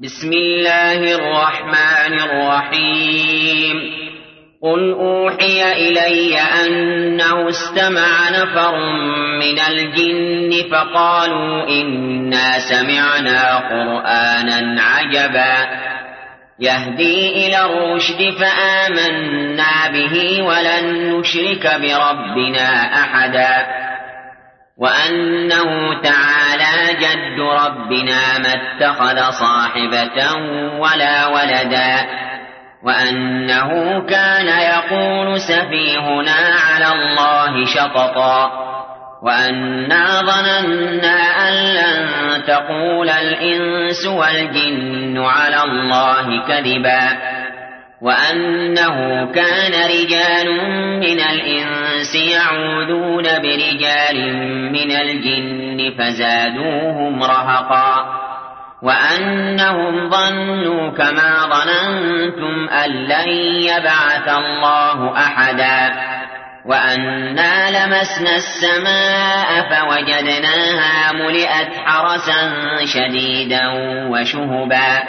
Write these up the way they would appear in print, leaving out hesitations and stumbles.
بسم الله الرحمن الرحيم قل أوحي إلي أنه استمع نفر من الجن فقالوا إنا سمعنا قرآنا عجبا يهدي إلى الرشد فآمنا به ولن نشرك بربنا أحدا وأنه تعالى جد ربنا ما اتخذ صاحبة ولا ولدا وأنه كان يقول سفيهنا على الله شططا وأنا ظننا أن لن تقول الإنس والجن على الله كذبا وأنه كان رجال من الإنس يعوذون برجال من الجن فزادوهم رهقا وأنهم ظنوا كما ظننتم أن لن يبعث الله أحدا وأنا لمسنا السماء فوجدناها ملئت حرسا شديدا وشهبا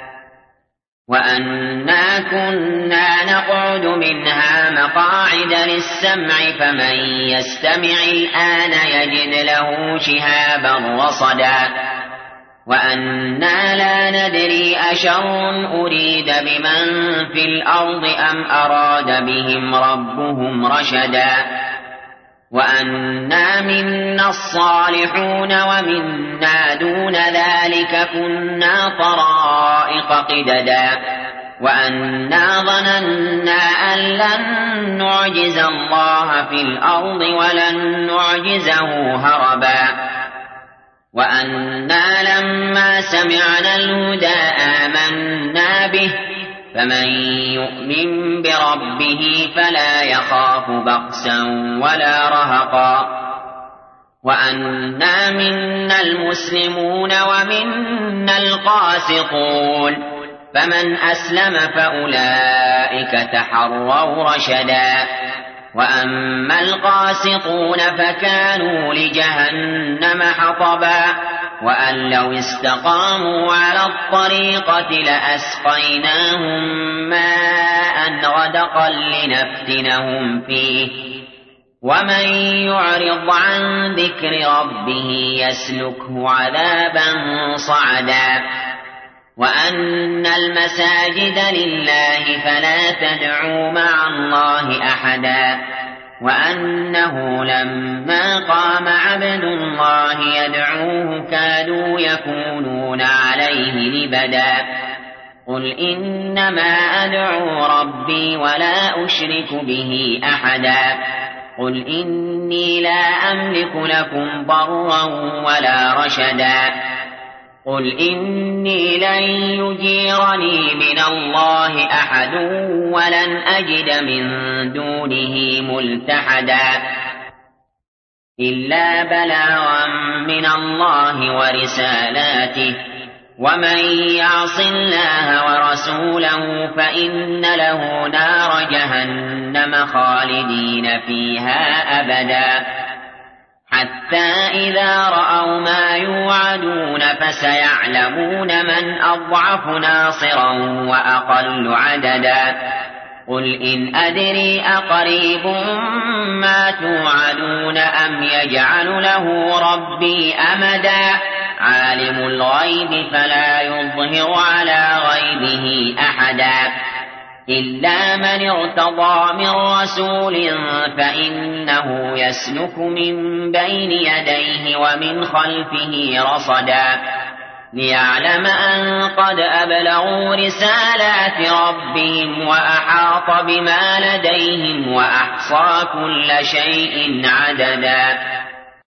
وأنا كنا نقعد منها مقاعد للسمع فمن يستمع الآن يجد له شهابا رصدا وأنا لا ندري أشر أريد بمن في الأرض أم أراد بهم ربهم رشدا وأنا منا الصالحون ومنا دون ذلك كنا طرائق قددا وأنا ظننا أن لن نعجز الله في الأرض ولن نعجزه هربا وأنا لما سمعنا الهدى آمنا به فمن يؤمن بربه فلا يخاف بخسا ولا رهقا وأنا منا المسلمون ومنا القاسطون فمن أسلم فأولئك تحروا رشدا وأما القاسطون فكانوا لجهنم حطبا وأن لو استقاموا على الطريقة لأسقيناهم ماء غدقا لنفتنهم فيه ومن يعرض عن ذكر ربه يسلكه عذابا صعدا وأن المساجد لله فلا تدعوا مع الله أحدا وأنه لما قام عبد الله يدعوه كادوا يكونون عليه لبدا قل إنما أدعو ربي ولا أشرك به أحدا قل إني لا أملك لكم ضرا ولا رشدا قل إني لن يجيرني من الله أحد ولن أجد من دونه ملتحدا إلا بلاغا من الله ورسالاته ومن يعص الله ورسوله فإن له نار جهنم خالدين فيها أبدا حتى إذا رأوا ما يوعدون فسيعلمون من أضعف ناصرا وأقل عددا قل إن أدري أقريب ما توعدون أم يجعل له ربي أمدا عالم الغيب فلا يظهر على غيبه أحدا إلا من ارتضى من رسول فإنه يسلك من بين يديه ومن خلفه رصدا ليعلم أن قد أبلغوا رسالات ربهم وأحاط بما لديهم وأحصى كل شيء عددا